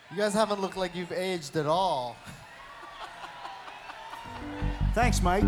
You guys haven't looked like you've aged at all. Thanks, Mike.